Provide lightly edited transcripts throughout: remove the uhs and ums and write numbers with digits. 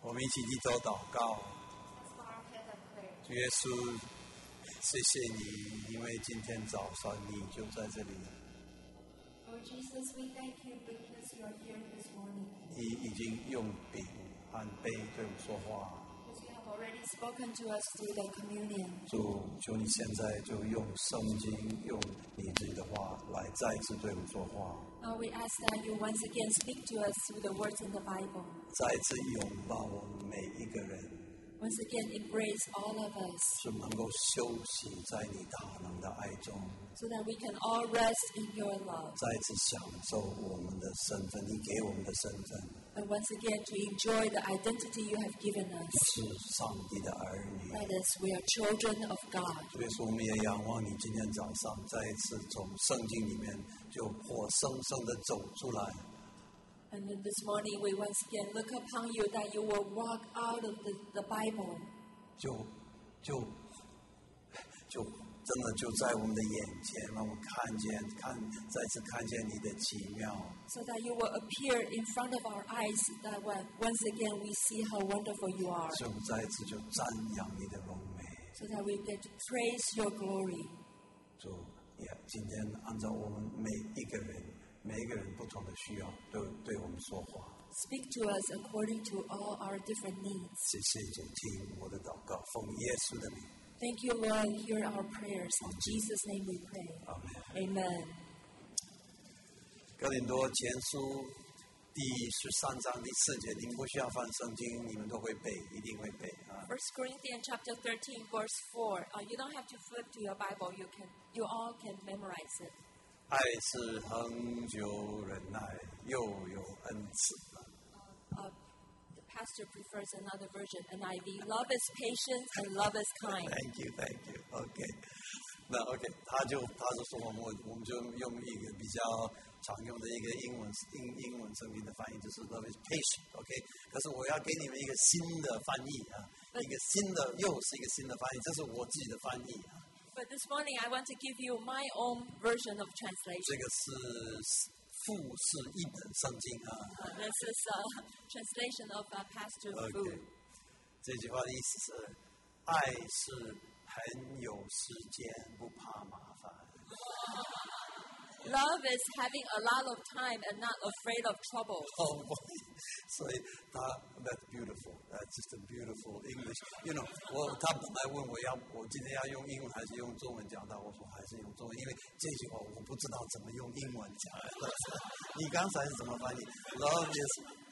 我们一起低头祷告。主耶稣，谢谢你，因为今天早上你就在这里。 Lord Jesus, we thank you because you are here this morning. 你已经用饼和杯对我们说话。 Because you have already spoken to us through the communion. 主，求你现在就用圣经，用你自己的话来再次对我们说话。 We ask that you once again speak to us through the words in the Bible. 再次拥抱我们每一个人。 Once again, embrace all of us. 是能够休息在你大能的爱中。 So that we can all rest in your love. 再次享受我们的身份，你给我们的身份。 And once again, to enjoy the identity you have given us. 是上帝的儿女。 That is, we are children of God. 所以说，我们也仰望你今天早上再一次从圣经里面就活生生的走出来。 And then this morning, we once again look upon you that you will walk out of the Bible. 真的就在我们的眼前，让我们再次看见你的奇妙。 So that you will appear in front of our eyes, that once again we see how wonderful you are. 所以我们再一次就赞扬你的荣美。 So that we get to praise your glory. 主也今天按照我们每一个人不同的需要，都对我们说话。 Speak to us according to all our different needs. 谢谢主，听我的祷告，奉耶稣的名。 Thank you, Lord. Hear our prayers. In Jesus' name we pray. Amen. 哥林多前书第13章第4节，你们不需要翻圣经，你们都会背，一定会背啊。 1 Corinthians chapter 13, verse 4. You don't have to flip to your Bible. You all can memorize it. 爱是恒久忍耐，又有恩慈。 The pastor prefers another version, NIV. Love is patient and love is kind. Thank you. OK， 那 OK， 他就说我们就用一个比较常用的一个英文圣经的翻译，就是 love is patient。OK， 可是我要给你们一个新的翻译啊，又是一个新的翻译，这是我自己的翻译啊。 But this morning I want to give you my own version of translation. 这个是富士一本圣经啊。 This is a translation of Pastor Fu. 这句话的意思是，爱是很有时间，不怕麻烦。 Love is having a lot of time and not afraid of trouble. 所以that's beautiful. That's just a beautiful English. You know， 他本来问我今天要用英文还是用中文讲到，我说还是用中文，因为这句话我不知道怎么用英文讲。你刚才是怎么翻译 ？Love is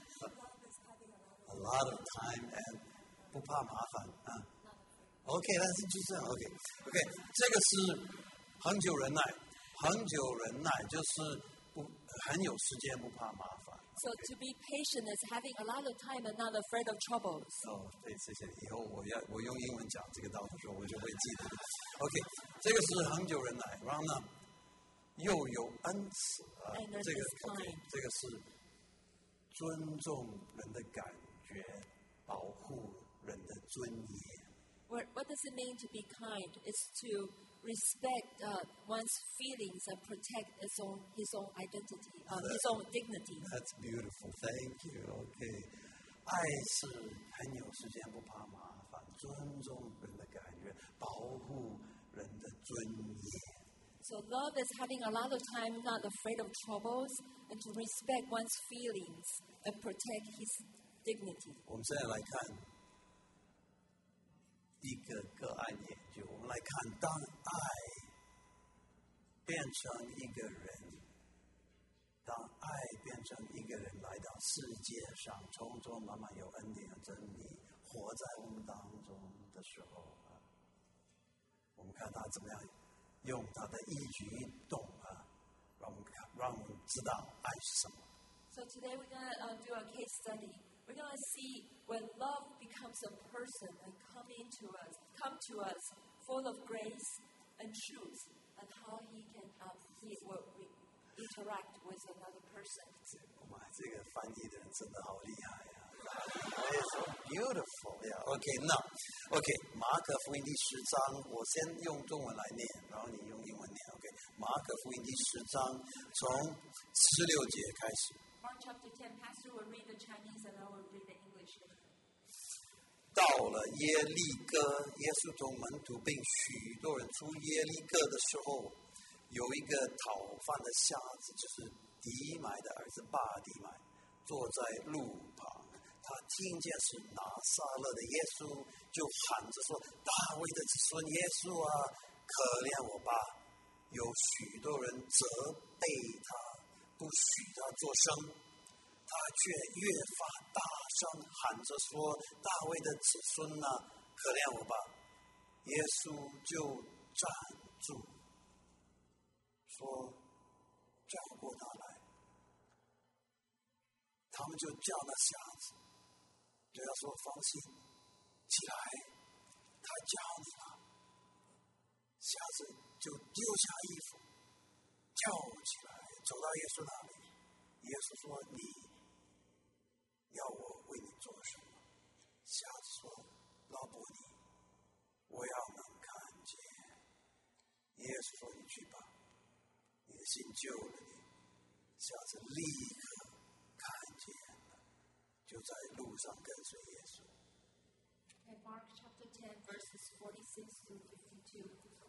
a lot of time and 不怕麻烦啊。OK， 但是就这样 OK， 这个是恒久忍耐。恒久忍耐就是很有时间，不怕麻烦。 So to be patient is having a lot of time and not afraid of troubles. 对，谢谢。以后我用英文讲这个道的时候，我就会记得。OK， 这个是恒久忍耐，然后呢，又有恩慈啊，这个是尊重人的感觉，保护人的尊严。 What does it mean to be kind? It's to respect one's feelings and protect his own identity, his own dignity. That's beautiful. Thank you. OK， 爱是很有时间，不怕麻烦，尊重人的感觉，保护人的尊严。 So love is having a lot of time, not afraid of troubles, and to respect one's feelings and protect his dignity. 我们现在来看一个个案研究，我们来看，当爱变成一个人，当爱变成一个人来到世界上，从中慢慢有恩典和真理活在我们当中的时候啊，我们看他怎么样用他的一举一动啊，让我们知道爱是什么。 So today we're going to do a case study. We're going to see when love becomes a person and come to us full of grace and truth, and how he will interact with another person. 哇，这个翻译的人真的好厉害呀！It's so beautiful. OK， 那 OK， 马可福音第10章，我先用中文来念，然后你用英文念。OK， 马可福音第10章从16节开始。 Mark chapter 10, Pastor will read the Chinese and I will read the English. 到了耶利哥，耶稣同门徒并许多人出耶利哥的时候，有一个讨饭的瞎子，就是迪买的儿子巴迪买，坐在路旁。他听见是拿撒勒的耶稣，就喊着说：“大卫的子孙耶稣啊，可怜我吧！”有许多人责备他，不许他作声，他却越发大声喊着说：“大卫的子孙啊，可怜我吧！”耶稣就站住，说：“叫过他来。”他们就叫那瞎子，对他说：“放心，起来，他叫你了。”瞎子就丢下衣服，叫起来，走到耶稣那里。耶稣说：“你要我为你做什么？”瞎子说：“老伯尼，我要能看见。”耶稣说：“你去吧，你的信救了你。”瞎子立刻看见了，就在路上跟随耶稣。 Mark chapter 10, verses 46 to 52.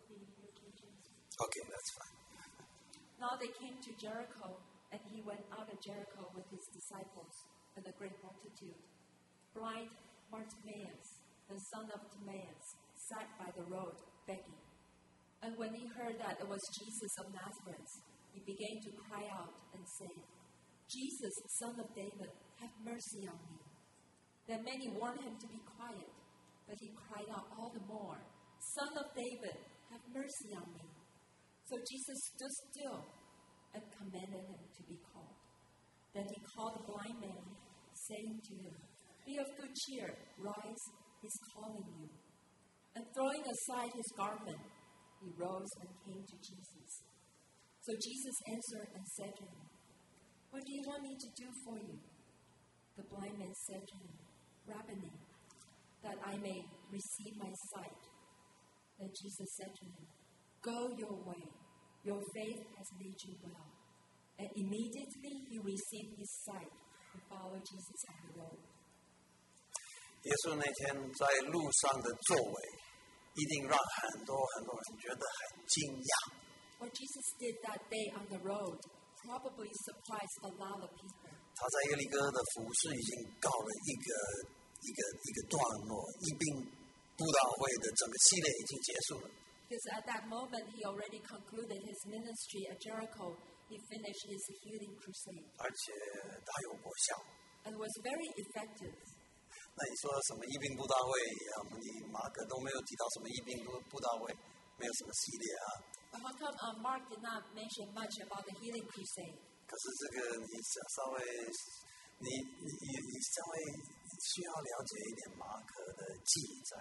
Okay, that's fine. Now they came to Jericho, and he went out of Jericho with his disciples and a great multitude. Blind Bartimaeus, the son of Timaeus, sat by the road begging. And when he heard that it was Jesus of Nazareth, he began to cry out and say, "Jesus, son of David, have mercy on me." Then many warned him to be quiet, but he cried out all the more, "Son of David, have mercy on me." So Jesus stood still and commanded him to be called. Then he called the blind man, saying to him, "Be of good cheer, rise, he's calling you." And throwing aside his garment, he rose and came to Jesus. So Jesus answered and said to him, "What do you want me to do for you?" The blind man said to him, "Rabboni, that I may receive my sight." Then Jesus said to him, "Go your way, your faith has made you well." And immediately he received his sight and followed Jesus on the road. 耶稣那天在路上的作为，一定让很多人觉得很惊讶。 What Jesus did that day on the road probably surprised a lot of people. 他在耶利哥的服事已经告了一个段落，医病布道会的整个系列已经结束了。 Because at that moment he already concluded his ministry at Jericho. He finished his healing crusade. 而且大有果效。 And was very effective. 那你说什么医病布道会你马可都没有提到什么医病布道会，没有什么系列啊。 But how come Mark did not mention much about the healing crusade? 可是这个你稍微需要了解一点马可的记载，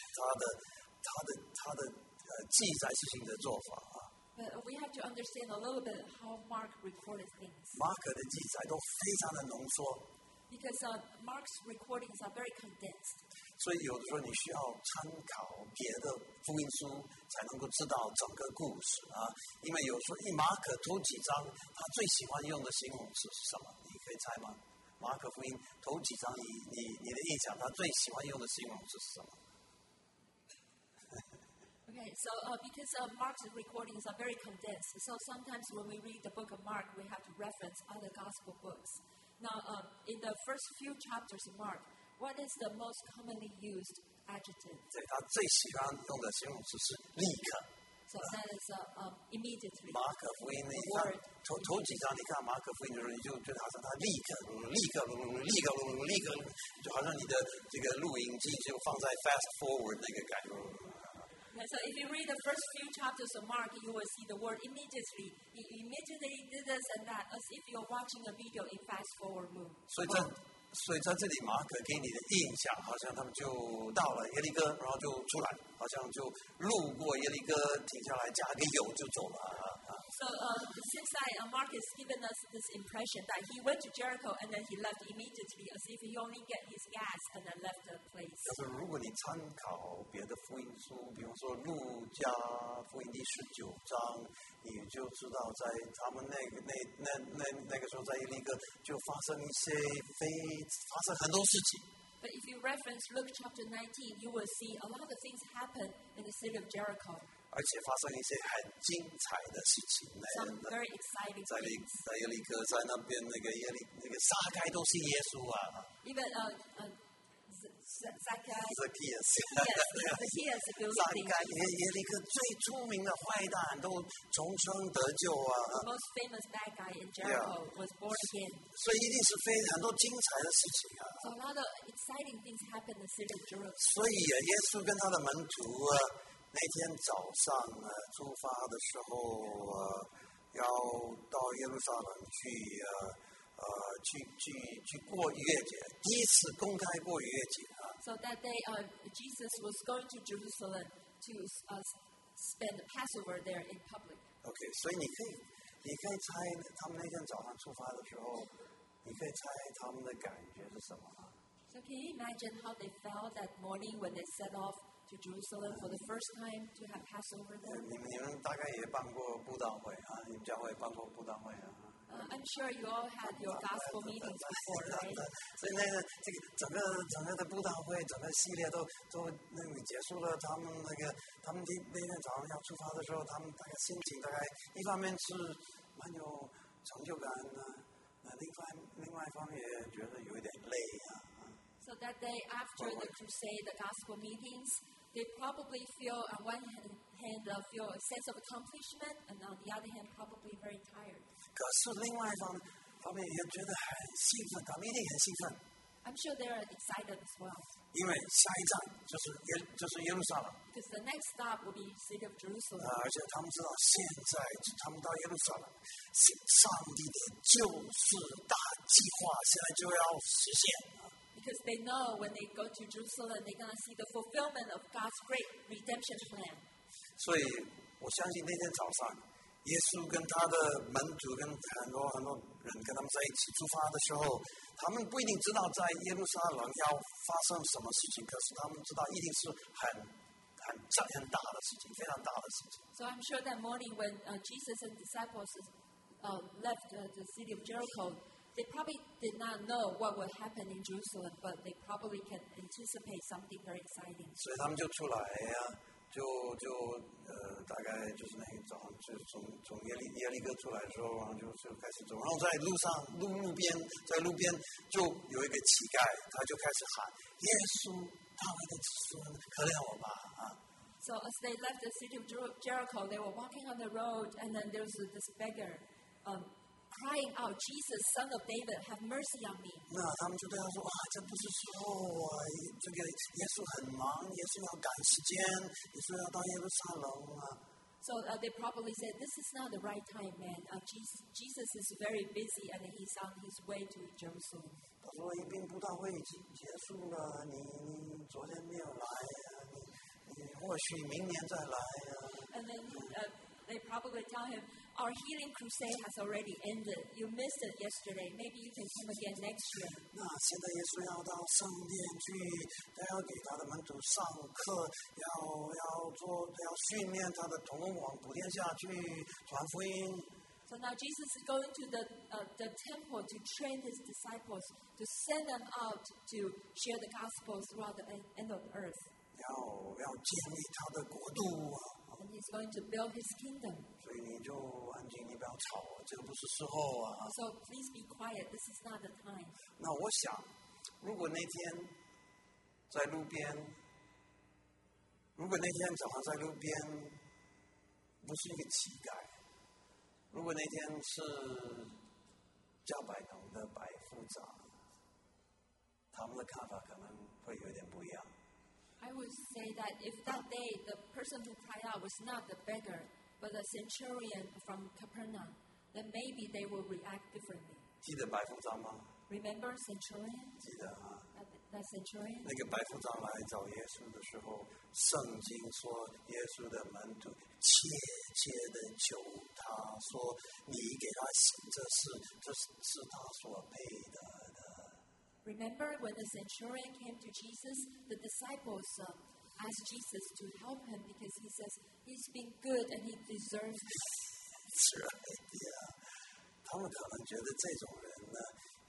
他的记载事情的做法啊。 But we have to understand a little bit how Mark recorded things. 马可的记载都非常的浓缩。 Because Mark's recordings are very condensed. 所以有的时候你需要参考别的福音书，才能够知道整个故事啊。因为有时候马可头几章，他最喜欢用的形容词是什么？你可以猜吗？马可福音头几章，你的印象，他最喜欢用的形容词是什么？ Okay, so because Mark's recordings are very condensed, so sometimes when we read the book of Mark, we have to reference other gospel books. Now, in the first few chapters of Mark, what is the most commonly used adjective? 对，他最喜欢用的形容词是立刻。 So that is immediately. 马可福音你看头几章，你看马可福音的时候，你就觉得好像他立刻，就好像你的这个录影机就放在 fast forward 那个感觉。 And so if you read the first few chapters of Mark, you will see the word immediately. He immediately did this and that, as if you're watching a video in fast forward mode. 所以在这里马可给你的印象，好像他们就到了耶利哥，然后就出来，好像就路过耶利哥，停下来加个油就走了。 So since Mark has given us this impression that he went to Jericho and then he left immediately, as if he only get his gas and then left the place. 但是如果你参考别的福音书，比方说路加福音第19章，你就知道在他们那个时候在耶利哥就发生很多事情。 But if you reference Luke chapter 19, you will see a lot of things happen in the city of Jericho. 而且发生一些很精彩的事情。 Some very exciting 在 things. 耶利哥在那边那个撒该都是耶稣啊。 Even Zacchaeus, Zacchaeus Zacchaeus 撒该耶利哥最出名的坏蛋都重生得救啊。 the most famous bad guy in Jericho, was born again. 所以一定是很多精彩的事情啊。 So a lot of exciting things happen in the city of Jerusalem. 所以耶稣跟他的门徒那天早上出发的时候要到耶路撒冷去过逾越节，第一次公开过逾越节啊。 So that day, Jesus was going to Jerusalem to spend the Passover there in public. OK， 所以你可以猜他们那天早上出发的时候，你可以猜他们的感觉是什么吗？ So can you imagine how they felt that morning when they set off to Jerusalem for the first time to have Passover there? 你们大概也办过布道会啊，你们教会办过布道会啊。 I'm sure you all had your gospel meetings before, right? 所以这个整个的布道会，整个系列都那个结束了。他们那天早上要出发的时候，他们大概心情大概一方面是蛮有成就感的，另外一方面也觉得有一点累啊。 So that day after the crusade, the gospel meetings, they probably feel on one hand feel a sense of accomplishment, and on the other hand probably very tired. 可是另外一方面也觉得很兴奋，他们一定很兴奋， I'm sure they are excited as well. 因为下一站就是耶路撒冷。 Because the next stop will be city of Jerusalem. 而且他们知道，现在他们到耶路撒冷，上帝的救世大计划现在就要实现。 Because they know when they go to Jerusalem, they're going to see the fulfillment of God's great redemption plan. 所以我相信那天早上，耶稣跟他的门徒跟很多人跟他们在一起出发的时候，他们不一定知道在耶路撒冷要发生什么事情，可是他们知道一定是很大的事情，非常大的事情。 So I'm sure that morning when Jesus and disciples left the city of Jericho, they probably did not know what would happen in Jerusalem, but they probably can anticipate something very exciting. 所以他们就出来大概就是那个早上，就从耶利哥出来的时候，然后就开始走，然后在路边就有一个乞丐，他就开始喊耶稣，大卫的子孙，可怜我吧啊！ So as they left the city of Jericho, they were walking on the road, and then there was this beggar crying out, Jesus, Son of David, have mercy on me. 那他们就对他说：“哇，这不是时候啊！这个耶稣很忙，耶稣要赶时间，耶稣要到耶路撒冷啊。” So they probably said, this is not the right time, man. Jesus is very busy, and he's on his way to Jerusalem. 他说：“一边布道会已经结束了，你昨天没有来啊，你或许明年再来啊。” And then they probably tell him, our healing crusade has already ended. You missed it yesterday. Maybe you can come again next year. 那现在耶稣要到圣殿去，他要给他的门徒上课，要训练他的同往普天下去传福音。 So now Jesus is going to the temple to train his disciples, to send them out to share the gospel throughout the end of the earth. 要建立他的国度啊！ And he's going to build his kingdom. 所以你就安静，你不要吵，这个不是时候啊。 So please be quiet. This is not the time. 那我想，如果那天在路边，如果那天早上在路边不是一个乞丐，如果那天是加百农的百夫长，他们的看法可能会有点不一样。 I would say that if that day the person who cried out was not the beggar, but the centurion from Capernaum, then maybe they will react differently. 记得百夫长吗？ Remember centurion? 记得啊。 That centurion? 那个百夫长来找耶稣的时候，圣经说耶稣的门徒切的求他说：“你给他行这事，这是他所配的。” Remember when the centurion came to Jesus, the disciples asked Jesus to help him because he says he's been good and he deserves it. 是啊，他们可能觉得这种人呢，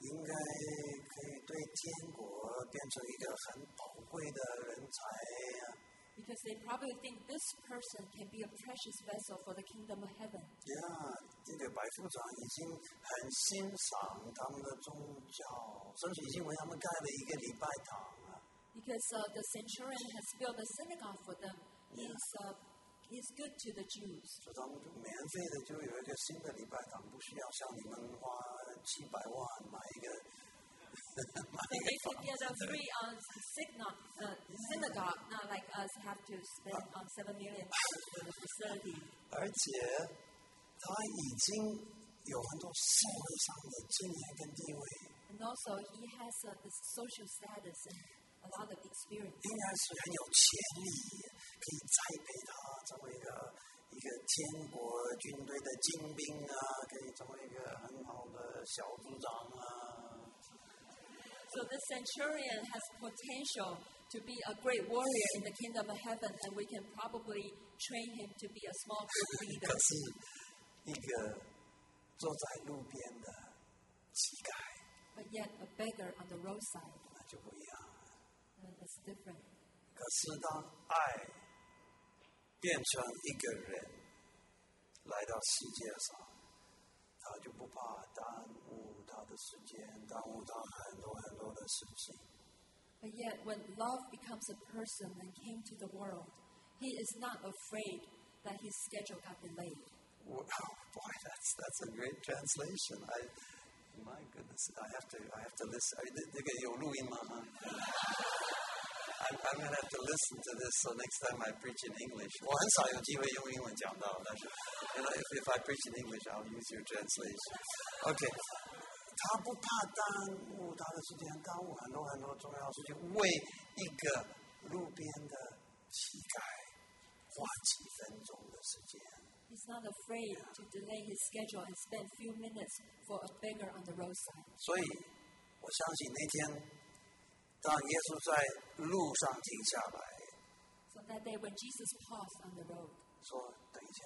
应该可以对天国变成一个很宝贵的人才呀。 Because they probably think this person can be a precious vessel for the kingdom of heaven. 这个百夫长已经很欣赏他们的宗教，甚至已经为他们盖了一个礼拜堂了。 Because the centurion has built a synagogue for them. He's good to the Jews. 所以他们就免费的就有一个新的礼拜堂，不需要像你们花700万买一个。 They could get a free synagogue, not like us have to spend $7 million for the facility. 而且他已经有很多社会上的经验跟地位。 And also he has the social status and a lot of experience. 应该是很有潜力，可以栽培他成为一个天国军队的精兵啊，可以成为一个很好的小组长啊。 So the centurion has potential to be a great warrior in the kingdom of heaven, and we can probably train him to be a small group leader. 可是一个坐在路边的乞丐， But yet a beggar on the roadside, 那就不一样了。 that's different. 可是当爱变成一个人来到世界上，他就不怕耽误他的时间，耽误他很多的事情。 But yet when love becomes a person and came to the world, he is not afraid that his schedule got delayed. Oh boy, that's a great translation. My goodness, I have to listen. 这个有录音吗？ I'm going to have to listen to this so next time I preach in English. 我很少有机会用英文讲到，但是 if I preach in English, I'll use your translation. Okay. 他不怕耽误他的时间，耽误很多重要事情，为一个路边的乞丐花几分钟的时间。 He's not afraid to delay his schedule and spend few minutes for a beggar on the roadside. 所以我相信那天当耶稣在路上停下来， So that day when Jesus paused on the road, 说等一下，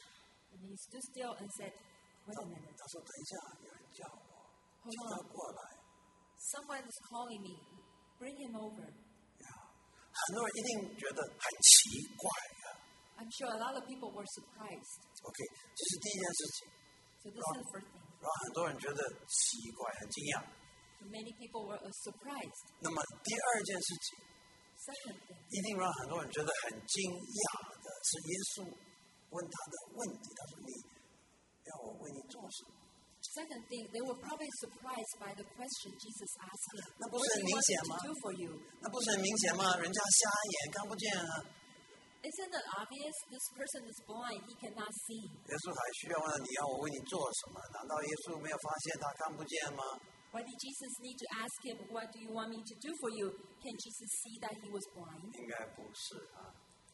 and he stood still and said, wait a minute, 他说等一下，有人叫我， hold 叫他 on, 过来。 someone is calling me, bring him over. 很多人一定觉得很奇怪啊。 I'm sure a lot of people were surprised. OK， 这是第一件事情， So this is the first thing. 让很多人觉得奇怪、很惊讶。 So many people were surprised. 那么第二件事情， Second thing, 一定让很多人觉得很惊讶的是，耶稣问他的问题，他说：“你要我为你做什么 second thing, they were probably surprised by the question Jesus asked him. 那不 What 是 do 很 you 明 want 显 me 吗 to do for you? 那不是很明显吗？人家瞎眼看不见啊。 Isn't it obvious? This person is blind. He cannot see. 耶稣还需要问你要我为你做什么？难道耶稣没有发现他看不见吗？ Why did Jesus need to ask him, what do you want me to do for you? Can Jesus see that he was blind? 应该不是啊。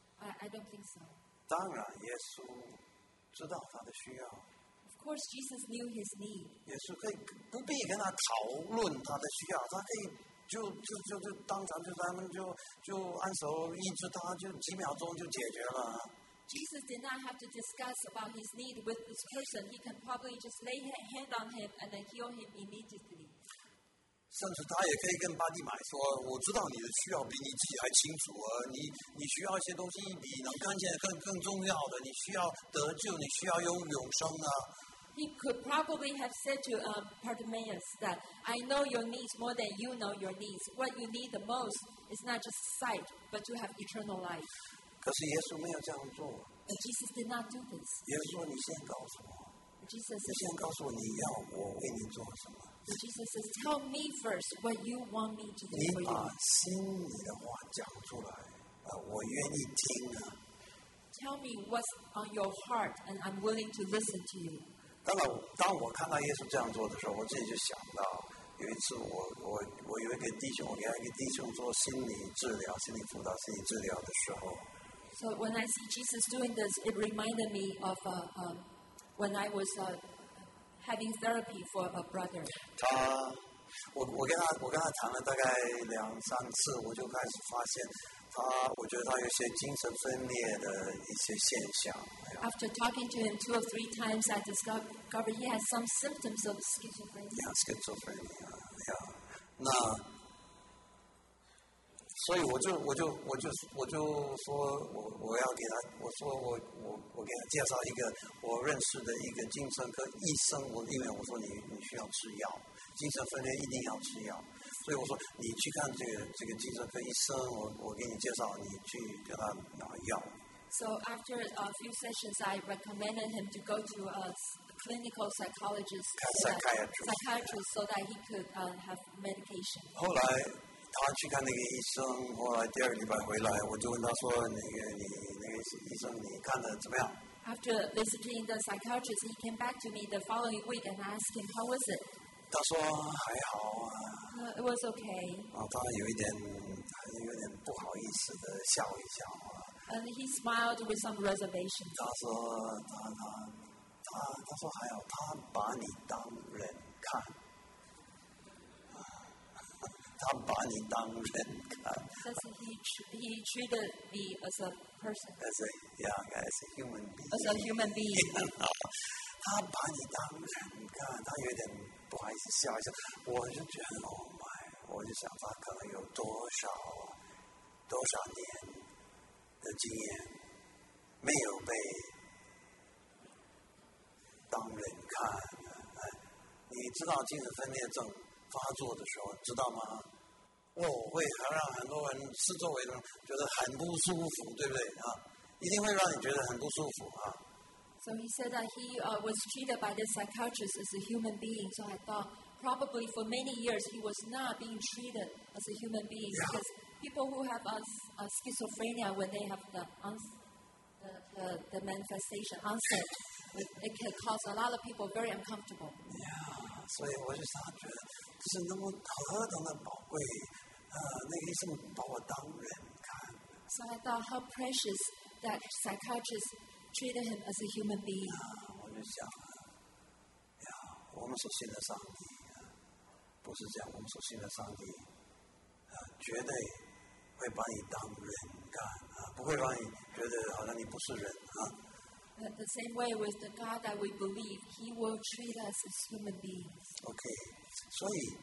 I don't think so. 当然，耶稣知道他的需要， Of course, Jesus knew his need. 耶稣可以不必跟他讨论他的需要，他可以就当场就他们就按手医治他，就几秒钟就解决了啊。 Jesus did not have to discuss about his need with this person. He can probably just lay hand on him and then heal him immediately. 甚至他也可以跟巴蒂买说：“我知道你的需要比你自己还清楚啊！你需要一些东西比能看见更重要的，你需要得救，你需要有永生啊！” He could probably have said to Bartimaeus that, I know your needs more than you know your needs. What you need the most is not just sight, but to have eternal life. 可是耶稣没有这样做。 But Jesus did not do this. 耶稣说：“你先告诉我， Jesus 你先告诉我你要我为你做什么。 says, tell me first what you want me to do 你 for 把 you. 心里的话讲出来，我愿意听啊。” Tell me what's on your heart, and I'm willing to listen to you. 当我看到耶稣这样做的时候，我自己就想到，有一次我有一个弟兄，我给他一个弟兄做心理治疗、心理辅导、心理治疗的时候， So when I see Jesus doing this, it reminded me of when I was having therapy for a brother. 我跟他谈了大概2-3次，我就开始发现我觉得他有些精神分裂的一些现象。 After talking to him 2 or 3 times, I discovered he has some symptoms of schizophrenia. schizophrenia。 那所以我就说，我要给他，我说我给他介绍一个我认识的一个精神科医生，因为我说你需要吃药，精神分裂一定要吃药，所以我说你去看这个精神科医生，我给你介绍，你去给他拿药。 So after a few sessions, I recommended him to go to a clinical psychologist, psychiatrist, so that he could have medication. 后来他去看那个医生，后来第二个礼拜回来，我就问他说：“你那个医生，你看的怎么样？” After visiting the psychiatrist, he came back to me the following week and asked him, "How was it?" 他说：“还好啊。” It was okay. 他有点不好意思的笑一笑。 And he smiled with some reservation. 他说还好，他把你当人看，他把你当人看。 Says he treated me as a person. As a human being. As a human being. 他把你当人看，他有点不好意思笑一笑。我就觉得Oh my，我就想他可能有多少年的经验没有被当人看。你知道精神分裂症发作的时候，知道吗？会让很多人四周围的人觉得很不舒服，对不对啊？一定会让你觉得很不舒服啊。 So he said that he was treated by the psychiatrist as a human being. So I thought probably for many years he was not being treated as a human being because people who have schizophrenia, when they have the manifestation onset, it can cause a lot of people very uncomfortable. 所以我就想觉得是那么何等的宝贵，那个医生把我当人看。 So I thought how precious that psychiatrist treated him as a human being. 我就想，我们所信的上帝不是这样，我们所信的上帝绝对会把你当人看不会让你觉得好像你不是人 The same way with the God that we believe, He will treat us as human beings. OK， 所以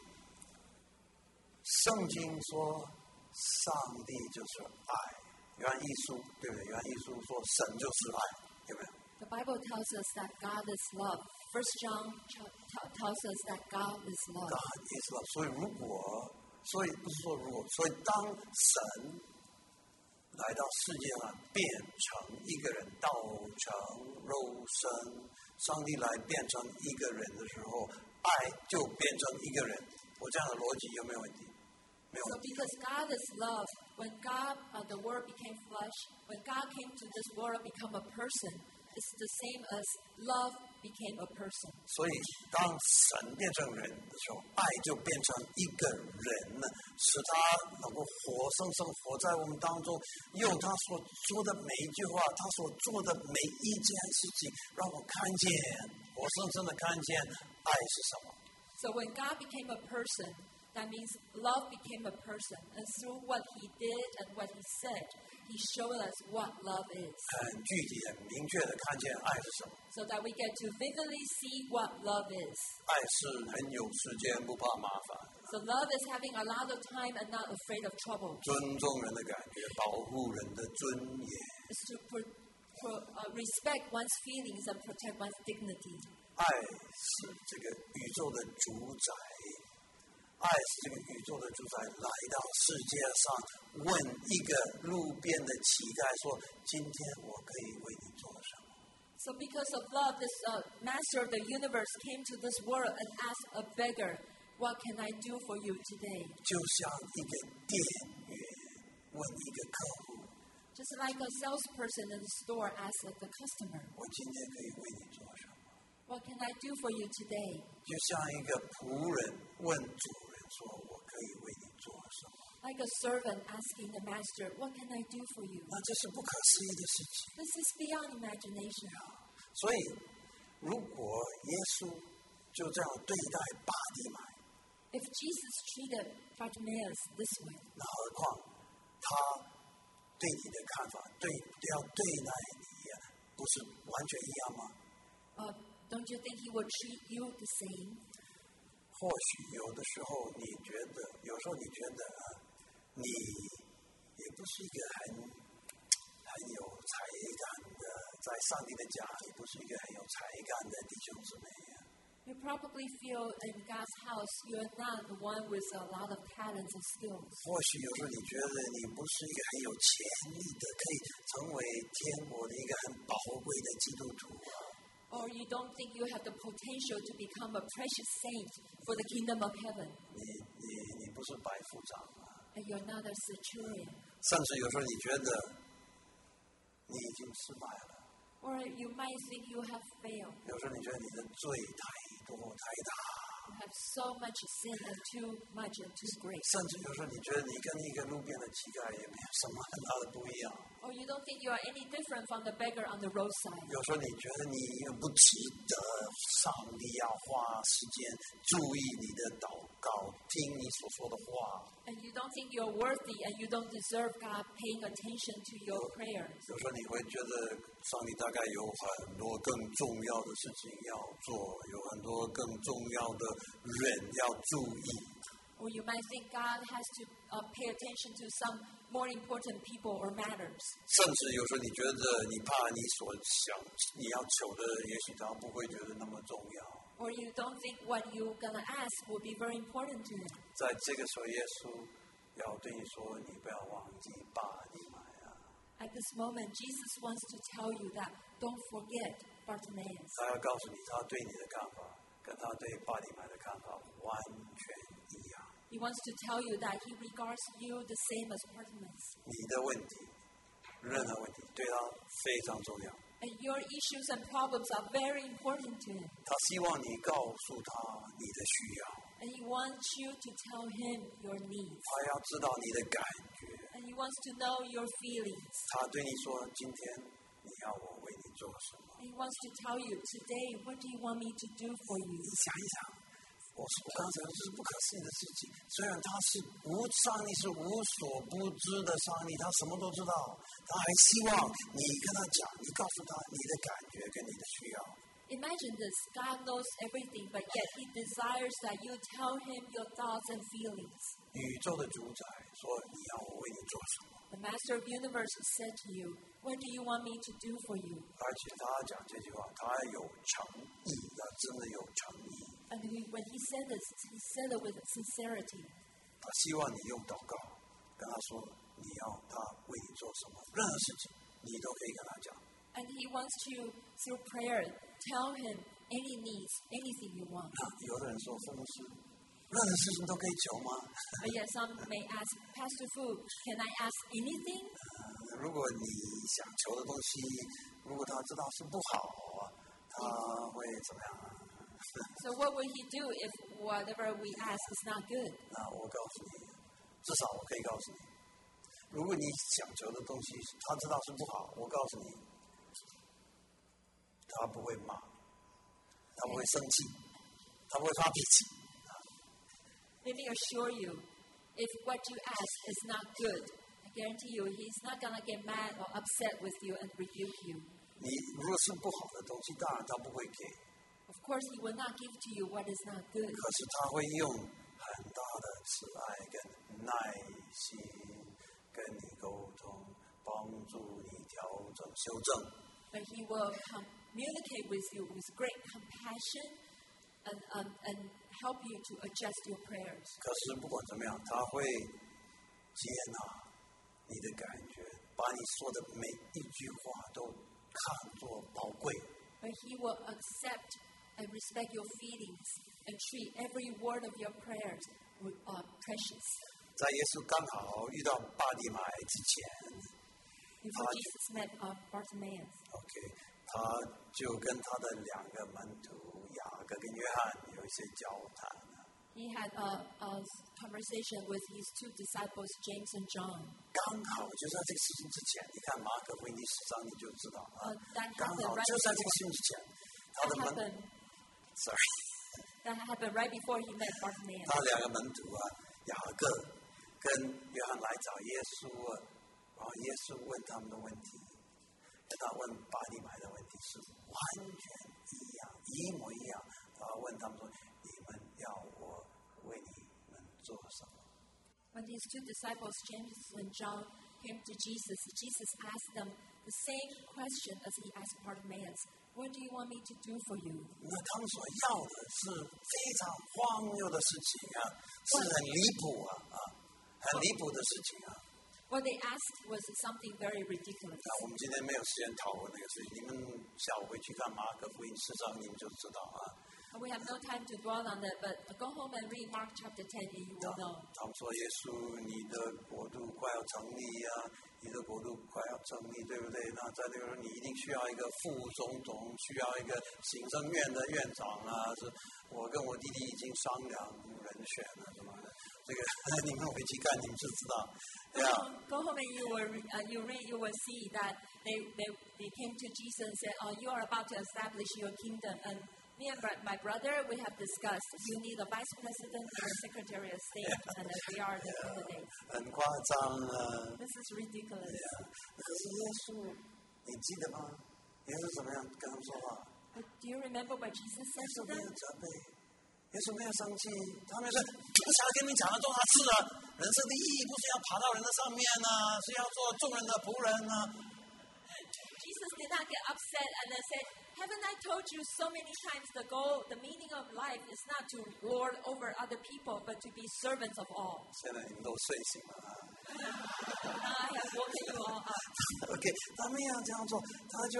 圣经说上帝就是爱，约翰一书对不对？约翰一书说神就是爱，有没有？ The Bible tells us that God is love. 1 John tells us that God is love. God is love. 所以不是说如果，所以当神来到世界上变成一个人，道成肉身，上帝来变成一个人的时候，爱就变成一个人。我这样的逻辑有没有问题？没有。 So because God is love, when God, the Word became flesh, when God came to this world, become a person, it's the same as love became a person. 所以当神变成人的时候，爱就变成一个人了，使他能够活生生活在我们当中，用他所说的每一句话，他所做的每一件事情，让我看见，活生生的看见爱是什么。 So when God became a person, that means love became a person. And through what He did and what He said, He showed us what love is. 很具体、很明确的看见爱是什么。 So that we get to vividly see what love is. 爱是很有时间，不怕麻烦。 So love is having a lot of time and not afraid of trouble. 尊重人的感觉，保护人的尊严。 It's to respect one's feelings and protect one's dignity. 爱是这个宇宙的主宰，爱是这个宇宙的主宰来到世界上，问一个路边的乞丐说：“今天我可以为你做什么？” So because of love, this master of the universe came to this world and asked a beggar, "What can I do for you today?" 就像一个店员问一个客户 Just like a salesperson in the store asks the customer, 我今天可以为你做什么？ "What can I do for you today?" 就像一个仆人问主人说：“我可以为你做什么 Like a servant asking the master, "What can I do for you?" 那这是不可思议的事情。 This is beyond imagination. 所以，如果耶稣就这样对待巴底买， If Jesus treated Bartimaeus this way, 那何况他对你的看法，要对待你，不是完全一样吗？ don't you think he will treat you the same? 或许有的时候你觉得，有时候你觉得你也不是一个很有才干的，在上帝的家里不是一个很有才干的弟兄姊妹。 You probably feel in God's house you're not the one with a lot of talents and skills. 或许有时候你觉得你不是一个很有潜力的，可以成为天国的一个很宝贵的基督徒。 Or you don't think you have the potential to become a precious saint for the kingdom of heaven. 你不是百夫长 And you're not a centurion. 甚至有时候你觉得你已经失败了。 Or you might think you have failed. 有时候你觉得你的罪太多太大。 You have so much sin and too much and too great. 甚至有时候你觉得你跟一个路边的乞丐也没有什么很大的不一样。 Or you don't think you are any different from the beggar on the roadside. 有时候你觉得你也不值得上帝要花时间注意你的祷告，听你所说的话。 And you don't think you're worthy and you don't deserve God paying attention to your prayers. 有时候你会觉得上帝大概有很多更重要的事情要做，有很多更重要的人要注意。 Or you might think God has to pay attention to some more important people or matters. 甚至有时候你觉得你怕你所想你要求的，也许他不会觉得那么重要。 Or you don't think what you're going to ask will be very important to him. 在这个时候，耶稣要对你说：“你不要忘记巴利买啊。” At this moment, Jesus wants to tell you that don't forget Bartimaeus. 他要告诉你，他对你的看法跟他对巴利买的看法完全一样。 He wants to tell you that he regards you the same as Bartimaeus. 你的问题，任何问题，对他非常重要。 And your issues and problems are very important to him. 他希望你告诉他你的需要。 And he wants you to tell him your needs. 他要知道你的感觉。 And he wants to know your feelings. 他对你说：“今天你要我为你做什么？” And he wants to tell you, today, what do you want me to do for you? 你想一想，我刚才说这是不可思议的事情。虽然他是上帝是无所不知的上帝，他什么都知道，他还希望你跟他讲，你告诉他你的感觉跟你的需要。 Imagine this, God knows everything, but yet he desires that you tell him your thoughts and feelings. 宇宙的主宰说：“你要我为你做什么？” The Master of the Universe said to you, what do you want me to do for you? 而且他讲这句话，他有诚意，他真的有诚意。 And when he said this, he said it with sincerity. 他希望你用祷告跟他说，你要他为你做什么，任何事情你都可以跟他讲。 And he wants you, through prayer, tell him any needs, anything you want. 有的人说，牧师，任何事情都可以求吗？ But yet some may ask, Pastor Fu, can I ask anything? 如果你想求的东西，如果他知道是不好，他会怎么样 ？So what will he do if whatever we ask is not good? 那我告诉你，至少我可以告诉你，如果你想求的东西他知道是不好，我告诉你，他不会骂，他不会生气，他不会发脾气。 Let me assure you, if what you ask is not good, I guarantee you he's not going to get mad or upset with you and rebuke you. 你如果是不好的东西，当然他不会给。 Of course, he will not give to you what is not good. 可是他会用很大的慈爱跟耐心跟你沟通，帮助你调整、修正。 But he will communicate with you with great compassion and help you to adjust your prayers. 可是不管怎么样，他会接纳你的感觉，把你说的每一句话都看作宝贵。 But he will accept and respect your feelings and treat every word of your prayers with precious. 在耶稣刚好遇到巴底买之前 Before Jesus met Bartimaeus. OK， 他就跟他的两个门徒雅各跟约翰有一些交谈。 He had a conversation with his two disciples, James and John. 刚好就在这个事情之前，你看马可福音第10章你就知道刚好 right 就在这个事情之前，他的门 That happened right before he met Bartimaeus. 他两个门徒雅各跟约翰来找耶稣然后耶稣问他们的问题，跟他问巴底买的问题是完全一样，一模一样。他问他们说：“你们要我做什么？ When these two disciples, James and John, came to Jesus, Jesus asked them the same question as he asked Bartimaeus. What do you want me to do for you? 那他们所要的是非常荒谬的事情啊，是很离谱很离谱的事情啊。 What they asked was something very ridiculous. 那我们今天没有时间讨论那个事情，你们下午回去看马可福音4章，你们就知道啊。 We have no time to dwell on it, but go home and read Mark chapter 10 and you will know. 他们说耶稣，你的国度快要成立啊，你的国度快要成立，对不对？那在这个你一定需要一个副总统，需要一个行政院的院长啊。是我跟我弟弟已经商量人选了，什么的。这个你们回去看，你们就知道。 Go home and you read, you will see that they came to Jesus and said, you are about to establish your kingdom. And me and my brother, we have discussed, you need a vice president and a secretary of state, and we are the candidates. 很夸张啊。 This is ridiculous. 可是耶稣，你记得吗？耶稣怎么样跟他们说话？ Do you remember what Jesus said to 没 them? 有责备，耶稣没有生气，他们说不想跟你讲了多少次了，人生的意义不是要爬到人的上面啊，是要做众人的仆人啊。 Jesus did not get upset and then say, haven't I told you so many times the meaning of life is not to lord over other people, but to be servants of all. 现在你们都睡醒了啊。 I have woken you all up. OK， 他没有这样做，他就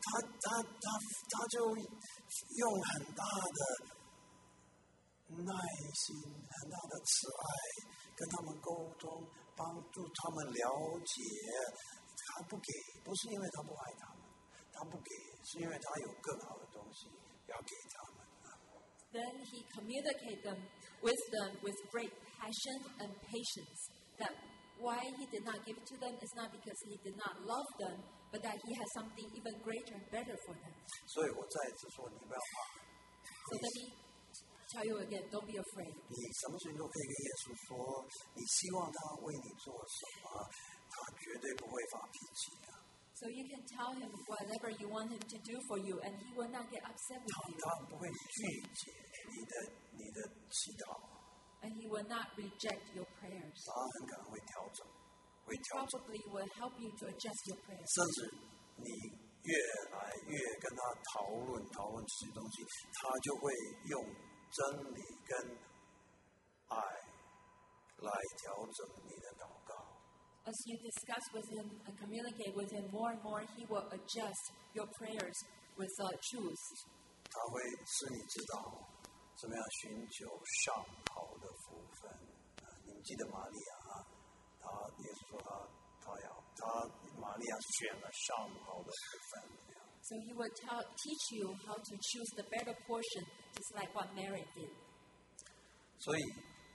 用很大的耐心、很大的慈爱跟他们沟通，帮助他们了解。他不给，不是因为他不爱他们，他不给，是因为他有更好的东西要给他们。 Then he communicated with them with great passion and patience. That why he did not give it to them is not because he did not love them, but that he has something even greater and better for them. 所以我再次说，你不要怕。 So let me tell you again, don't be afraid. 你什么事情都可以跟耶稣说，你希望他为你做什么，他绝对不会发脾气的。 So you can tell him whatever you want him to do for you, and he will not get upset with you. 他不会拒绝你的祈祷。 And he will not reject your prayers. 他很可能会调整，会调整， Probably will help you to adjust your prayers. 甚至你越来越跟他讨论这些东西，他就会用真理跟爱来调整你的祷告。 As you discuss with him and communicate with him more and more, he will adjust your prayers with truth. 他会使你知道怎么样寻求上好的福分。你们记得玛利亚啊，耶稣说玛利亚选了上好的福分。 So he will teach you how to choose the better portion, just like what Mary did. 所以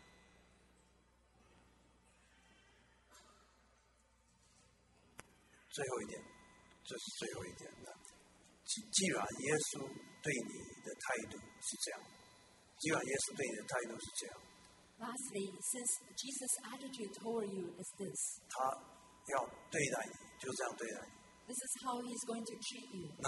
最后一点，这是最后一点的。既然耶稣对你的态度是这样，既然耶稣对你的态度是这样， Lastly, since Jesus' attitude toward you is this, 他要对待你，就这样对待你。 this is how he's going to treat you. 那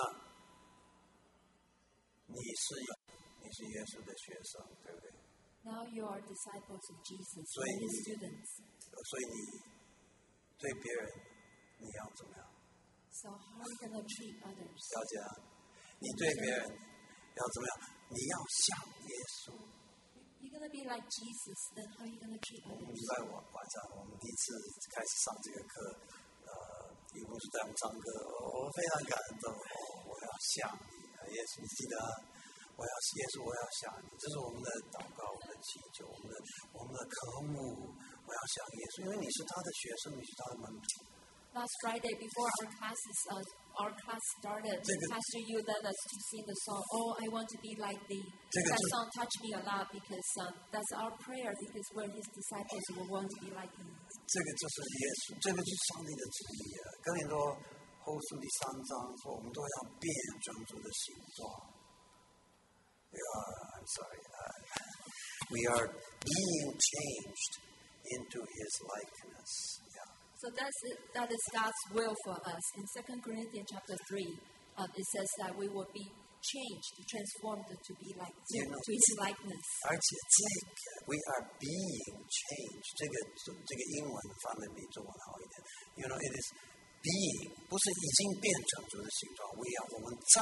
你是耶稣的学生，对不对？ Now you are disciples of Jesus, So you're his you- students. 所以你对别人你要怎么样？ So how are you going to treat others? 了解啊？你对别人要怎么样？你要像耶稣。 You're going to be like Jesus, then how are you going to treat 礼 others? 拜晚上我们第一次开始上这个课，一共是在我们唱歌，我非常感动。我要像你，耶稣，你记得啊？耶稣，我要像你，这是我们的祷告，我们的祈求，我们的渴慕。我要像耶稣，因为你是他的学生，你是他的门徒。 Last Friday, before our class started, Pastor Yu led us to sing the song, "Oh, I want to be like thee." That song touched me a lot because that's our prayer. Because we're His disciples, we want to be like Him. 这个就是耶稣，这个就是上帝的旨意啊。哥林多后书第3章说，我们都要变成主的形状。I'm sorry. We are being changed into His likeness. Yeah. So that is God's will for us. In 2 Corinthians chapter 3, it says that we will be changed, transformed to be like You know, to His likeness. 而且这个 we are being changed，这个英文翻的比中文好一点。You know, it is being， 不是已经变成主的形状 ，we are 我们在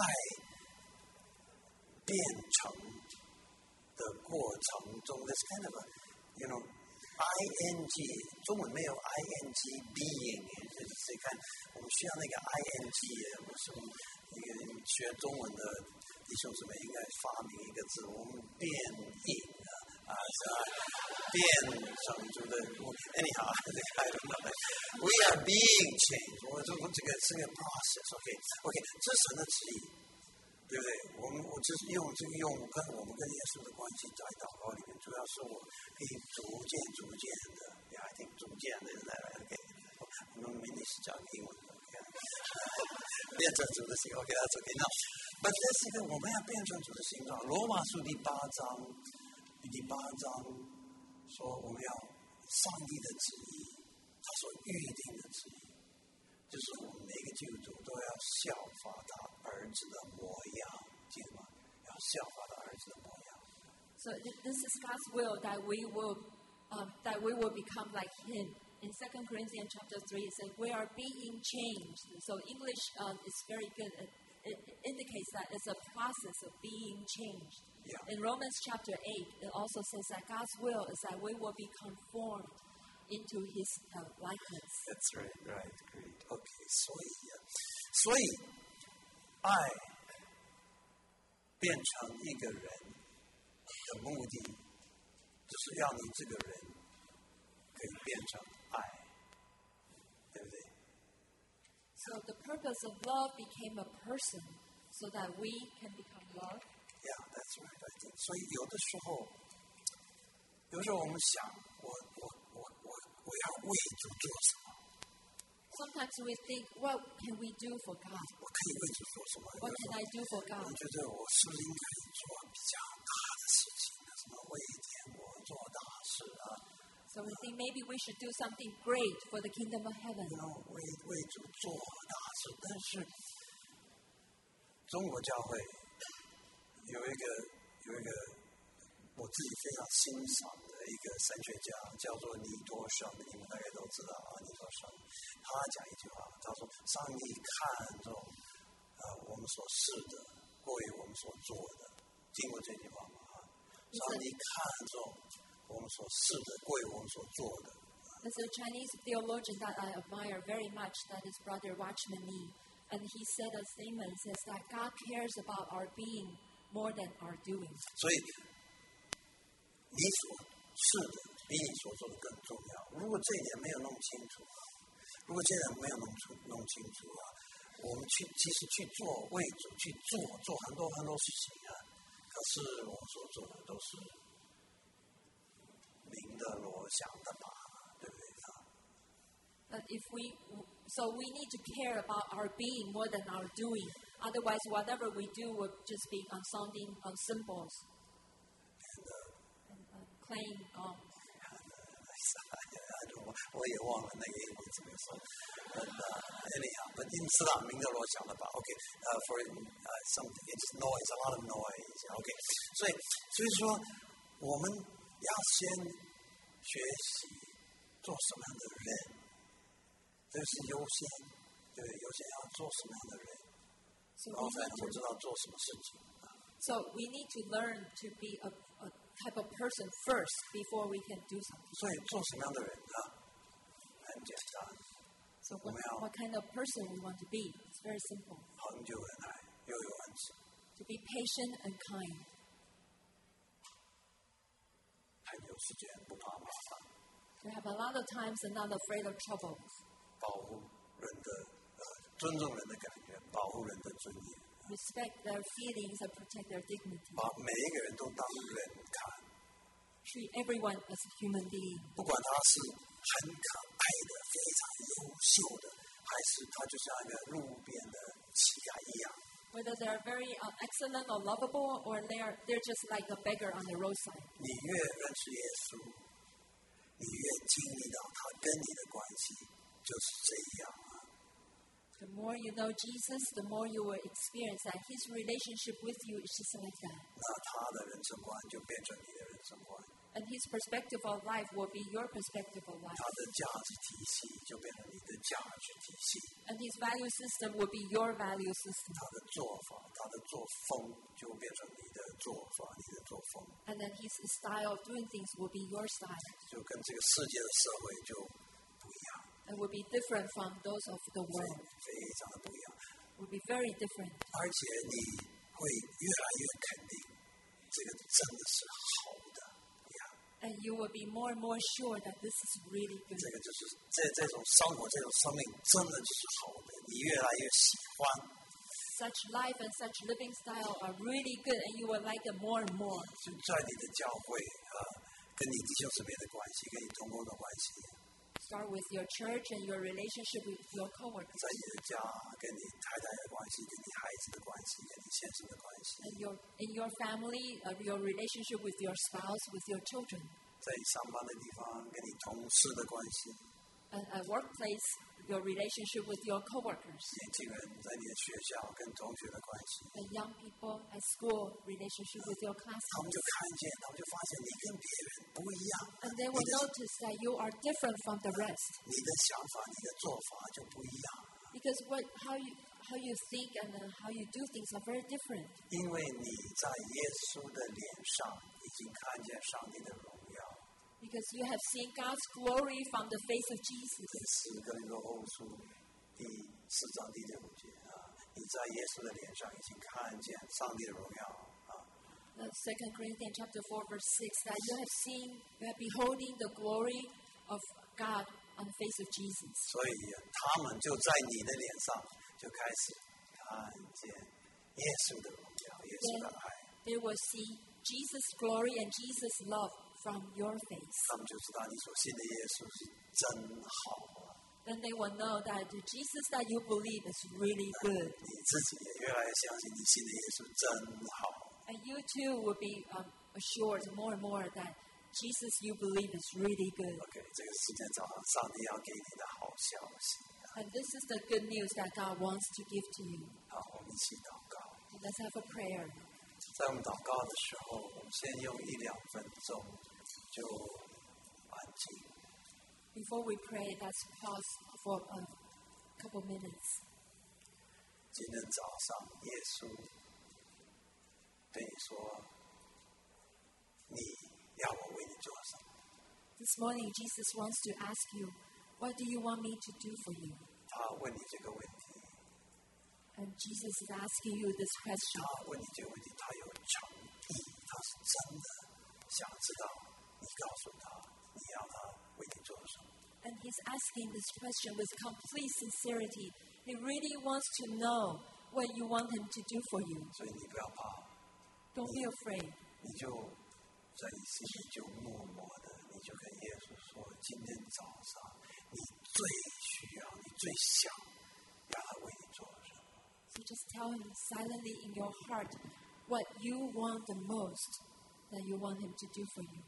变成的过程中 ，that's kind of a you know ing， 中文没有 ing being， 所以看我们需要那个 ing， 我是一个学中文的弟兄姊妹应该发明一个字，我们变应变成主的 anyhow I don't know we are being changed， 我这个是个 process，OK， 这是神的旨意，对不对？我只是用跟我们跟耶稣的关系在祷告里面，主要是我可以逐渐的 ，I think 逐渐的，OK， 我们明天是讲英文的。变成主的形状 ，OK， that's OK。那，but 这是一个我们要变成主的形状。罗马书第八章说我们要上帝的旨意，他所预定的旨意，就是我们每个基督徒都要效法他儿子的模样，记得吗？要效法他儿子的模样。 So this is God's will that we will become like Him. In 2 Corinthians chapter 3, it says, we are being changed. So English is very good. It indicates that it's a process of being changed. Yeah. In Romans chapter 8, it also says that God's will is that we will be conformed into His likeness. That's right, great. OK， 所以爱变成一个人的目的，就是让你这个人可以变成爱，对不对？ So the purpose of love became a person so that we can become love. Yeah, that's right. I think. 所以有的时候我们想，我要为主做什么？ Sometimes we think, what can we do for God? 我可以为主做什么？ What can I do for 我 God? 觉得我是不是应该做比较大的事情？什么为天国做大事啊？ So we think maybe we should do something great for the kingdom of heaven. 为主做大事，但是中国教会有一个我自己非常欣赏的一个神学家，叫做尼托生，你们大概都知道啊，尼托生。他讲一句话，他说：“上帝看重我们所事的，过于我们所做的。”听过这句话吗？上帝看重我们所事的，过于我们所做的。 There's a Chinese theologian that I admire very much, that is Brother Watchman Nee. And he said a statement, says that God cares about our being more than our doing. 所以你所是的比你所做的更重要。如果这一点没有弄清楚，我们其实去做为主去做很多事情啊，可是我们所做的都是明的罗想的吧，对不对啊？ But so we need to care about our being more than our doing. Otherwise, whatever we do will just be sounding symbols and claim. 我也忘了那个英文怎么说。Anyhow, but 你知道明的罗想的吧 ？OK， for something it's noise, a lot of noise. OK， 所以说我们要先学习做什么样的人，这是优先，对，优先要做什么样的人，然后才能够知道做什么事情。 So we need to learn to be a type of person first before we can do something. 所以做什么样的人啊？很简单， So what kind of person we want to be? It's very simple. 恒久忍耐，又有恩慈， To be patient and kind. 很有时间，不怕麻烦， To have a lot of times and not afraid of trouble. 保护人的尊重人的感觉，保护人的尊严， Respect their feelings and protect their dignity. 把每一个人都当人看， Treat everyone as a human being. 不管他是很可爱的、非常优秀的，还是他就像一个路边的乞丐一样。 Whether they are very excellent or lovable, or they're just like a beggar on the roadside. 你越认识耶稣，你越经历到他跟你的关系就是这样啊。 The The more you know Jesus, the more you will experience that His relationship with you is just like that. 那他的人生观就变成你的人生观， And His perspective of life will be your perspective of life. 他的价值体系就变成你的价值体系， And His value system will be your value system. 他的做法、他的作风就变成你的做法、你的作风， And then His style of doing things will be your style. 就跟这个世界的社会就不一样， And will be different from those of the world. 非常的不一样， Will be very different. 而且你会越来越肯定，这个真的是好的呀。 And you will be more and more sure that this is really good. 这个就是这种生活、这种生命，真的就是好的，你越来越喜欢。 Such life and such living style are really good, and you will like it more and more. 就在你的教会跟你弟兄姊妹的关系，跟你同工的关系， Start with your church and your relationship with your coworkers. 在你的家跟你太太的关系，跟你孩子的关系，跟你先生的关系， And in your family, your relationship with your spouse, with your children. 在你上班的地方跟你同事的关系， And at workplace, your relationship with your coworkers. 年轻人在你的学校跟同学的关系， And young people at school, relationship with your 他们 classmates. 就看见，他们就发现你跟别人不一样， And they will notice that you are different from the rest. 你的想法、你的做法就不一样， Because how you think and how you do things are very different. 因为你在耶稣的脸上已经看见上帝的荣耀。 Because you have seen God's glory from the face of Jesus. 这是哥林多后书第4章第6节你在耶稣的脸上已经看见上帝的荣耀 2 Corinthians chapter 4 verse 6 that you have beholding the glory of God on the face of Jesus. 所以他们就在你的脸上就开始看见耶稣的荣耀，耶稣的爱， They will see Jesus' glory and Jesus' love from your face. 他们就知道你所信的耶稣是真好啊， Then they will know that the Jesus that you believe is really good. 你自己也越来越相信你信的耶稣真好。 And you too will be assured more and more that Jesus you believe is really good. OK， 这个是今天早上上帝要给你的好消息。 And this is the good news that God wants to give to you. 好，我们一起祷告。 Let's have a prayer. 在我们祷告的时候，我们先用1-2分钟就安静。 Before we pray, let's pause for a couple minutes. 今天早上，耶稣对你说：“你要我为你做什么 This morning, Jesus wants to ask you, what do you want me to do for you? 他问你这个问题， And Jesus is asking you this question. 他问你这个问题，他有诚意，他是真的想知道你告诉他，你要他为你做什么。 And he's asking this question with complete sincerity. He really wants to know what you want him to do for you. 所以你不要怕， Don't be afraid. 你就在你心里就默默的，你就跟耶稣说：今天早上你最需要，你最想让他为你做什么。 So just tell him silently in your heart what you want the most that you want him to do for you.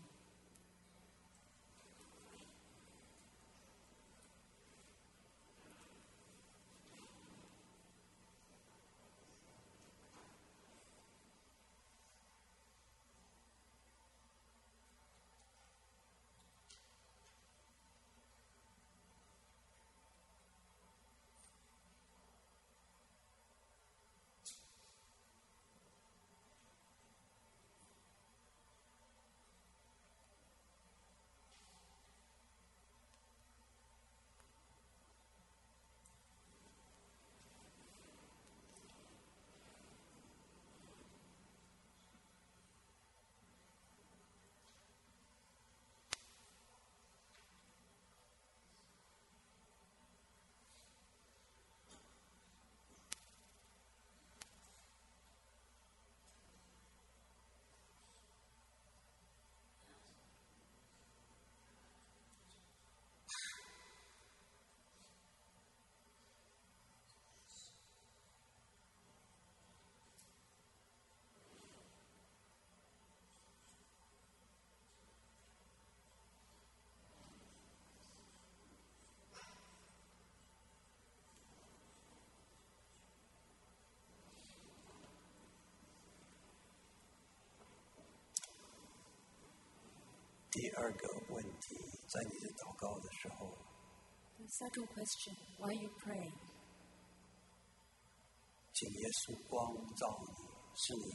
第二个问题，在你的祷告的时候， The second question, why you pray? 请耶稣光照你，是你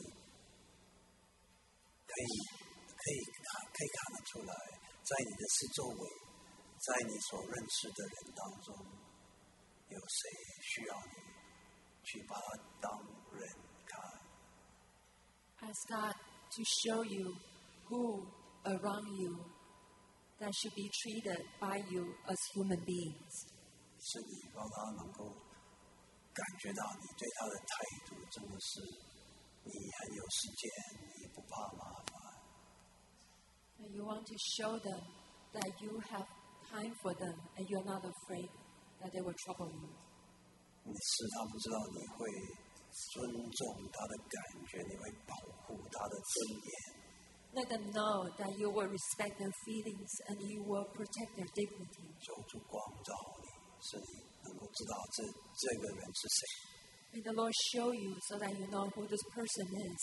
可以看得出来，在你的四周围，在你所认识的人当中，有谁需要你去把他当人看？ Ask God to show you who around you that should be treated by you as human beings. 是你让他能够感觉到你对他的态度真的是你很有时间，你不怕麻烦。 And you want to show them that you have time for them and you're not afraid that they will trouble you. 你使他们知道你会尊重他的感觉，你会保护他的尊严。 Let them know that you will respect their feelings and you will protect their dignity. 求主光照你，使你能够知道这个人是谁。 May the Lord show you so that you know who this person is.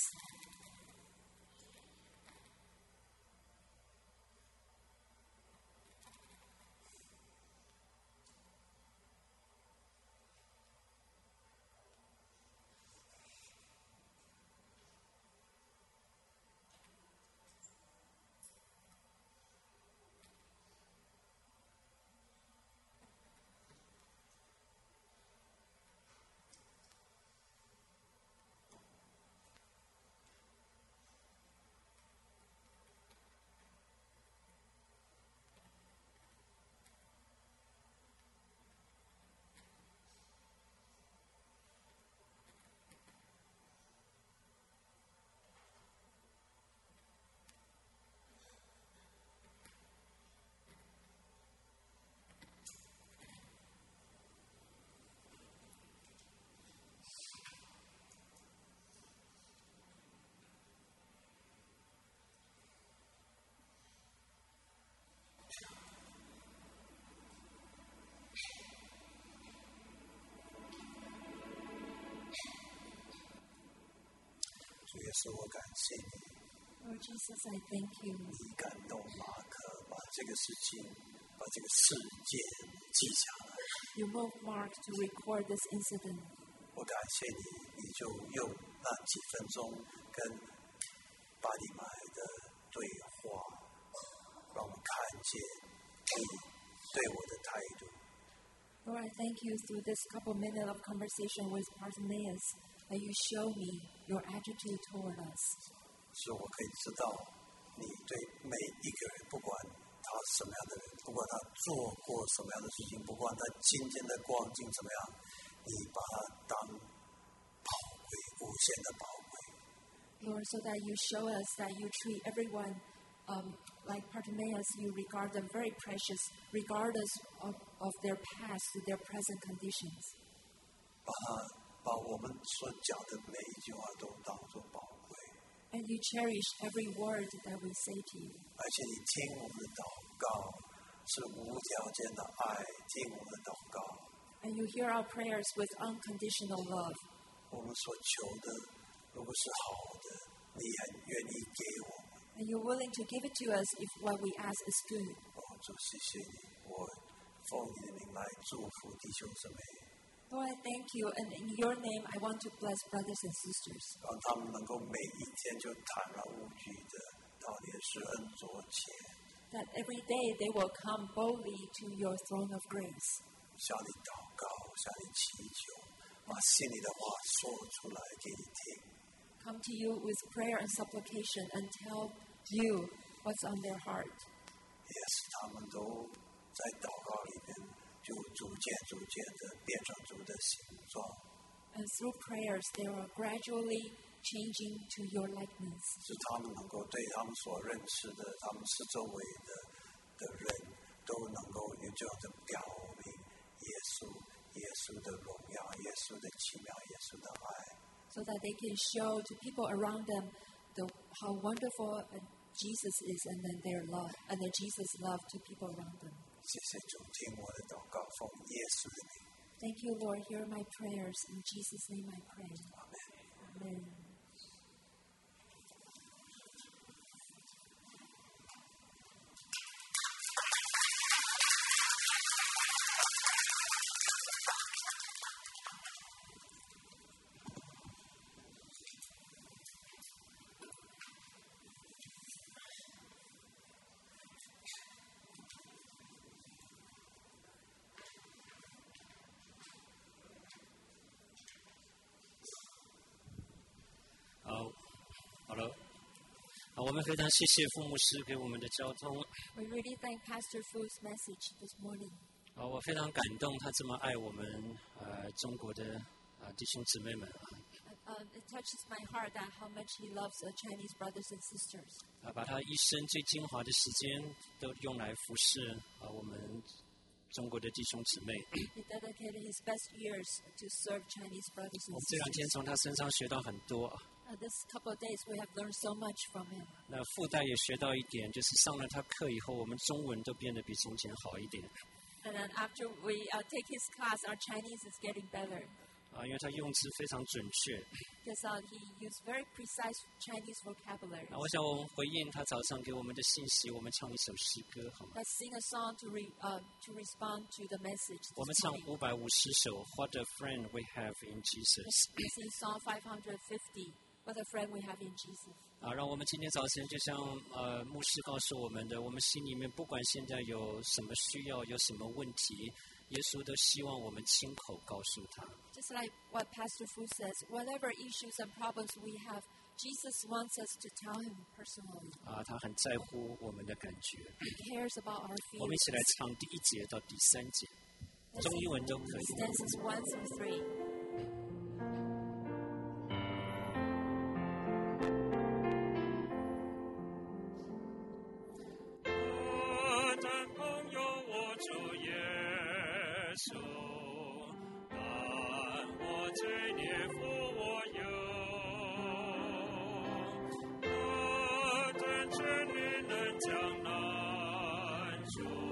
主耶稣，我感谢你， Lord Jesus, I thank you. 你感动马可把这个事情，把这个事件记下来。 You moved Mark to record this incident. 我感谢你，你就用那几分钟跟巴底买的对话，让我们看见你对我的态度。 Lord, I thank you through this couple minutes of conversation with Bartimaeus that you show me your attitude toward us. 使我可以知道你对每一个人，不管他什么样的人，不管他做过什么样的事情，不管他今天的光景怎么样，你把他当宝贵、无限的宝贵。 Lord, so that you show us that you treat everyone like Bartimaeus, you regard them very precious, regardless of their past to their present conditions. 把我们所讲的每一句话都当作宝贵， And you cherish every word that we say to you. 而且你听我们的祷告是无条件的爱，听我们的祷告， And you hear our prayers with unconditional love. 我们所求的如果是好的，你很愿意给我们。 And you're willing to give it to us if what we ask is good. 主，谢谢你，我奉你的名来祝福弟兄姊妹， Lord, I thank you, and in your name I want to bless brothers and sisters, 让他们能够每一天就坦然无惧的到你的施恩座前， that every day they will come boldly to your throne of grace, 向你祷告，向你祈求，把心里的话说出来给你听。 come to you with prayer and supplication and tell you what's on their heart. 也使他们都在祷告里面就逐渐的变成主的形状， And through prayers, they are gradually changing to your likeness, 使他们能够对他们所认识的、他们四周围的人都能够有这样的表明耶稣的荣耀、耶稣的奇妙、耶稣的爱。 so that they can show to people around them how wonderful Jesus is, and then their love, and then Jesus' love to people around them. 谢谢主，听我的祷告，奉耶稣的名， Thank you, Lord. Hear my prayers. In Jesus' name I pray. 阿门。 Amen. 们非常谢谢傅牧师给我们的交通。 We really thank Pastor Fu's message this morning. 我非常感动，他这么爱我们中国的弟兄姊妹们 It touches my heart that how much he loves Chinese brothers and sisters. 把他一生最精华的时间都用来服侍我们中国的弟兄姊妹。 He dedicated his best years to serve Chinese brothers 我 and 们这两天 sisters. 从他身上学到很多。 This couple of days we have learned so much from him. 那附带也学到一点，就是上了他课以后，我们中文都变得比从前好一点。 And then after we take his class, our Chinese is getting better 因为他用词非常准确。 because he used very precise Chinese vocabulary. 我想我们回应他早上给我们的信息，我们唱一首诗歌好吗？ Let's sing a song to respond to the message 我们 this 唱 morning. 550首 What a Friend We Have in Jesus。 Let's sing Song 550. What a friend we have in Jesus. 让我们今天早晨就像牧师告诉我们的，我们心里面不管现在有什么需要，有什么问题，耶稣都希望我们亲口告诉他。 Just like what Pastor Fu says, whatever issues and problems we have, Jesus wants us to tell him personally. 他很在乎我们的感觉。 He cares about our 我们一起来 feelings. 唱第1节到第3节， Let's 中英 sing 文都可以。 stanzas 1 through 3. 我的朋友，我主耶稣，但我罪孽负我有，我的真理能将难处。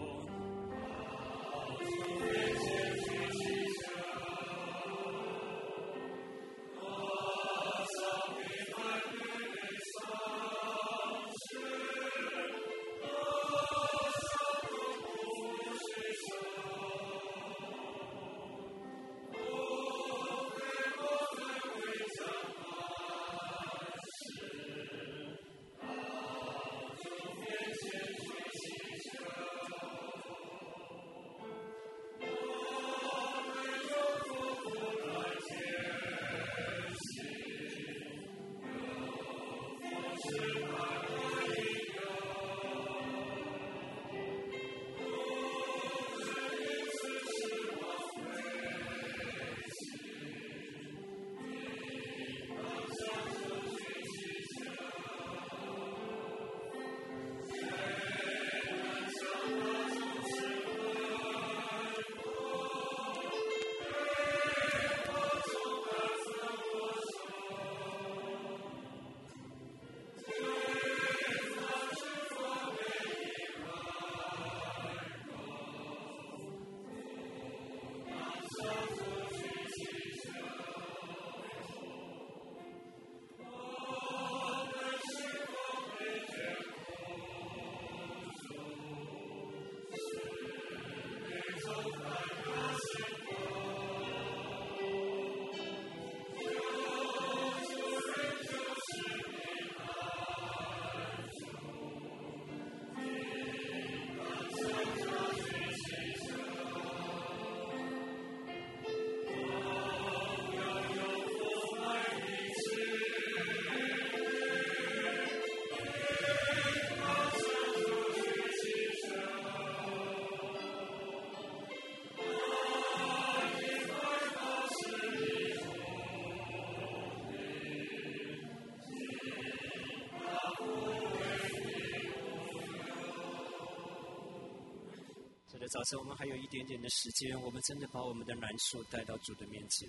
早晨我们还有一点点的时间，我们真的把我们的难处带到主的面前。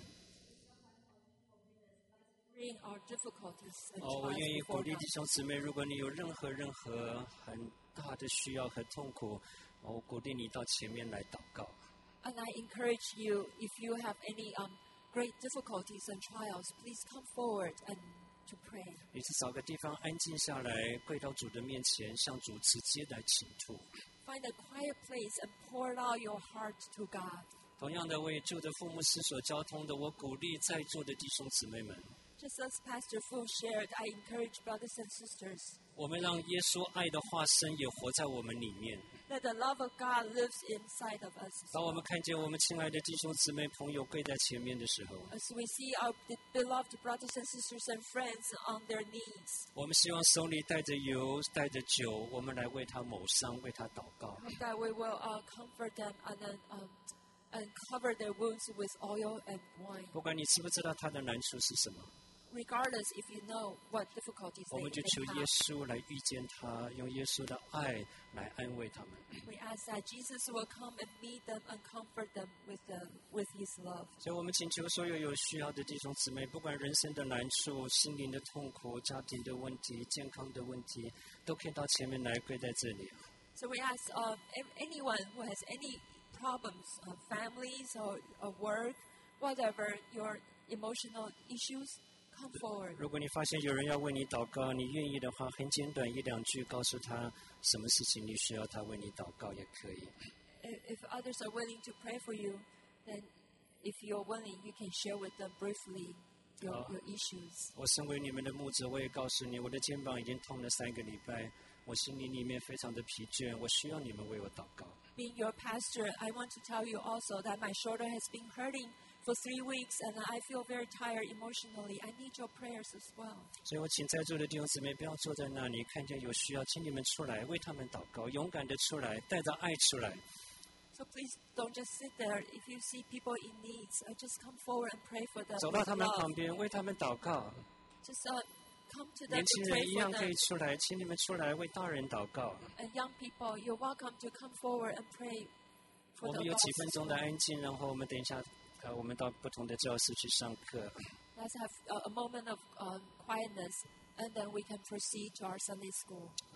Bring our difficulties and 我愿 trials 意鼓 before 励 God. 弟兄姊妹，如果你有任何很大的需要和痛苦，我鼓励你到前面来祷告。 And I encourage you, if you have any great difficulties and trials, please come forward and to pray. 你是找个地方安静下来，跪到主的面前，向主直接来倾吐。 Find a quiet place and pour out your heart to God. 同样的，为主的父牧师所交通的，我鼓励在座的弟兄姊妹们， Just as Pastor Fu shared, I encourage brothers and sisters 我们让耶稣爱的化身也活在我们里面。 that the love of God lives inside of us. 当我们看见我们亲爱的弟兄姊妹朋友跪在前面的时候， As we see our beloved brothers and sisters and friends on their knees, 我们希望手里带着油、带着酒，我们来为他谋伤，为他祷告。 hope that we will comfort them and cover their wounds with oil and wine. 不管你知不知道他的难处是什么， Regardless if you know what difficulties 我 they 们就求 may 耶 have, 稣来遇见他，用耶稣的爱来安慰他们。 we ask that Jesus will come and meet them and comfort them with His love. 所以我们请求所有有需要的弟兄姊妹，不管人生的难处、心灵的痛苦、家庭的问题、健康的问题，都可以到前面来跪在这里。 So we ask anyone who has any problems, families or work, whatever your emotional issues, come forward. 如果你发现有人要为你祷告，你愿意的话，很简短一两句告诉他什么事情你需要他为你祷告也可以。 If others are willing to pray for you, then if you're willing, you can share with them briefly your issues. 我身为你们的牧者，我也告诉你，我的肩膀已经痛了3个礼拜，我心里面非常的疲倦，我需要你们为我祷告。 Being your pastor, I want to tell you also that my shoulder has been hurting for 3 weeks and I feel very tired emotionally. I need your prayers as well. 所以我请在座的弟兄姊妹不要坐在那里，看见有需要，请你们出来为他们祷告，勇敢的出来，带着爱出来。 So please don't just sit there. If you see people in needs, just come forward and pray for them. 走到 with 他们 love. 旁边，为他们祷告。 Just come to them 年 to 轻人 pray 一 for 样可以 them. 出来，请你们出来为大人祷告。 And young people, you're welcome to come forward and pray 我 for 们 the 有几分 adults. 钟的安静，然后我们等一下，我们到不同的教室去上课。 Let's have a moment of quietness, and then we can proceed to our Sunday school.